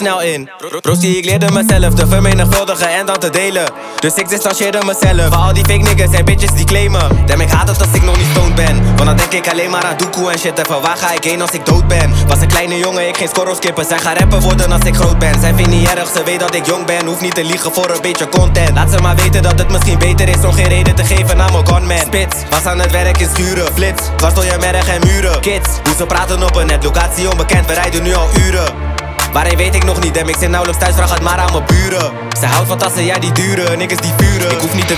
snel in. Prosti, ik leerde mezelf te vermenigvuldigen en dan te delen. Dus ik distanceerde mezelf van al die fake niggas en bitches die claimen. Damn, ik haat het als ik nog niet stoned ben, want dan denk ik alleen maar aan doekoe en shit. Even waar ga ik heen als ik dood ben? Was een kleine jongen, ik geen scorrel skippen. Zij gaan rappen worden als ik groot ben. Zij vindt niet erg, ze weet dat ik jong ben. Hoef niet te liegen voor een beetje content. Laat ze maar weten dat het misschien beter is om geen reden te geven aan mijn gunman. Spits, was aan het werk in sturen. Flits, dwars door je merg en muren. Kids, hoe ze praten op een net, locatie onbekend. We rijden nu al uren. Waarheen weet ik nog niet, ik zit nauwelijks thuis, vraag het maar aan mijn buren. Ze houdt van tassen, ja die dure, niggas die vuren. Ik hoef niet te